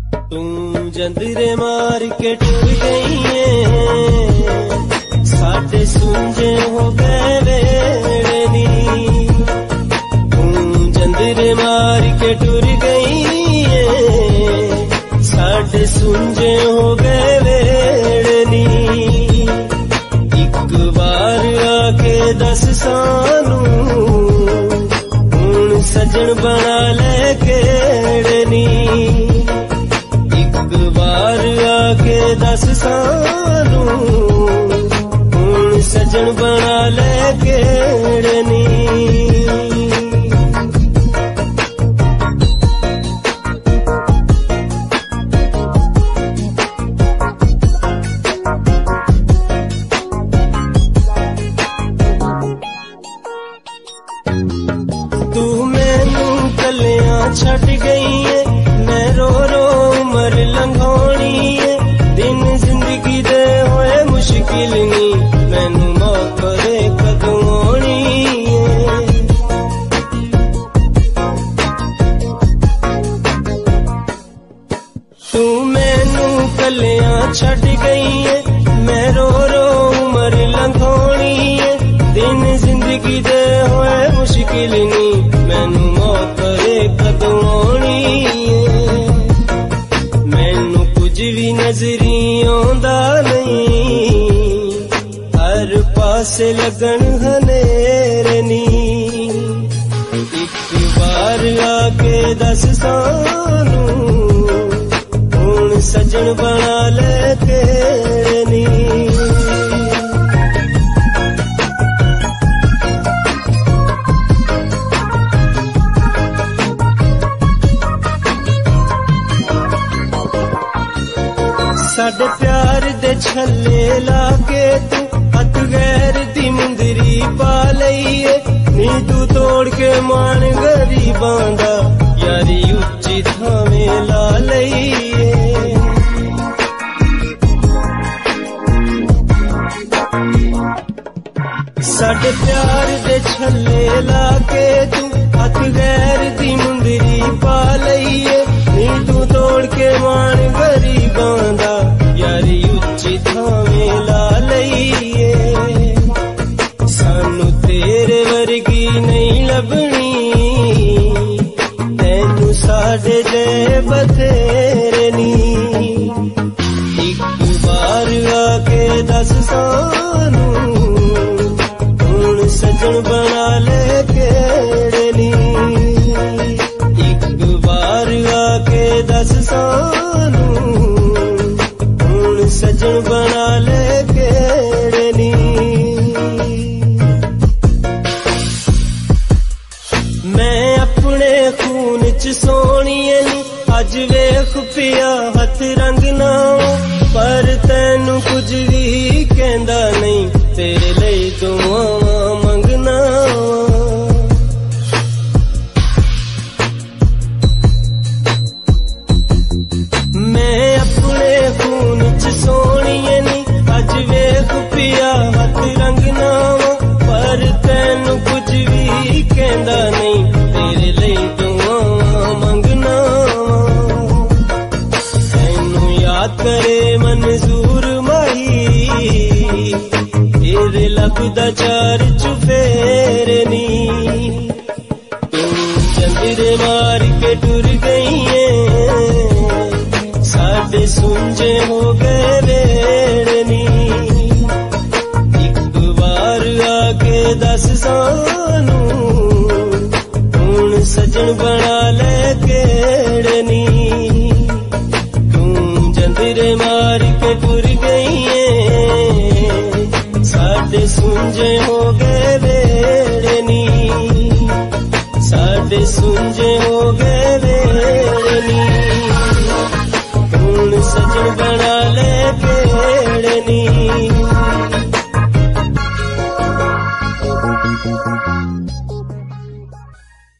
तू जंदरे मार के टुर गई है, साडे सुंजे हो गए वेड़े नी। तू जंदरे मार के टुर गई है, साडे सुंजे हो गए वेड़े नी। एक बार आके दस सानू हुण सजन बना ले केड़े नी। आके दस सानू हुण सजन बना ले केड़े नी। तू मैनू कलियां छड़ गई है, मैं रो रो उमर लंघोनी है। दिन जिंदगी दे होए मुश्किल नी, मैनू मौत दे कदों आनी है। तू मैनू कलियां छड़ गई है, मैं रो रो उमर लंघोनी है। दिन जिंदगी दे होए मुश्किल नी, मैनू मौत दे कदों आनी है। मैनू कुछ भी नजरी आंदा नहीं, हर पासे लगन हनेरे नी। एक बार आके दस सानू हुण सजन बना ले केड़े नी। साडे प्यार दे छल्ले लाके तू हथ गैर दी मुंदरी पा लईए। नी तू तोड़ के मान गरीबां दा, यारी उच्ची थावें ला लईए। साडे प्यार दे छल्ले लाके तू हथ गैर दी मुंदरी पा लईए। नी तू तोड़ के मान गरीबां दा, यारी उच्ची थावें ला लईए। सानू तेरे वर्गी नहीं लभनी, तैनू साडे दे बथेरे नी। एक बार आके दस सानू हुण सजन बना ले केड़े नी। एक बार आके दस सानू हुण सजन बना ले केड़े नी। मैं अपने खून च सोनी नी, अज वेख पिया हथ रंग ना। पर तैनू कुछ भी कहंदा नहीं, तेरे लिए दुआवां मंगना। मैं अपने खून च सोनी नी, अज वेख पिया हथ रंग ना। पर तैनू कुछ भी कहंदा नहीं, तेरे लिए दुआवां मंगना। तैनू याद करे मंजूर माही, तेरे लभदा चार चुफेरे नी। तू जंदरे मार के टुर गई है, साडे सुंजे हो गए वेड़े नी। एक बार आके दस सानू हुण सजन बना ले केड़े नी। तू जंदरे मार के टुर गई है, साडे सुंजे हो गए वेड़े नी। साडे सुंजे हो गए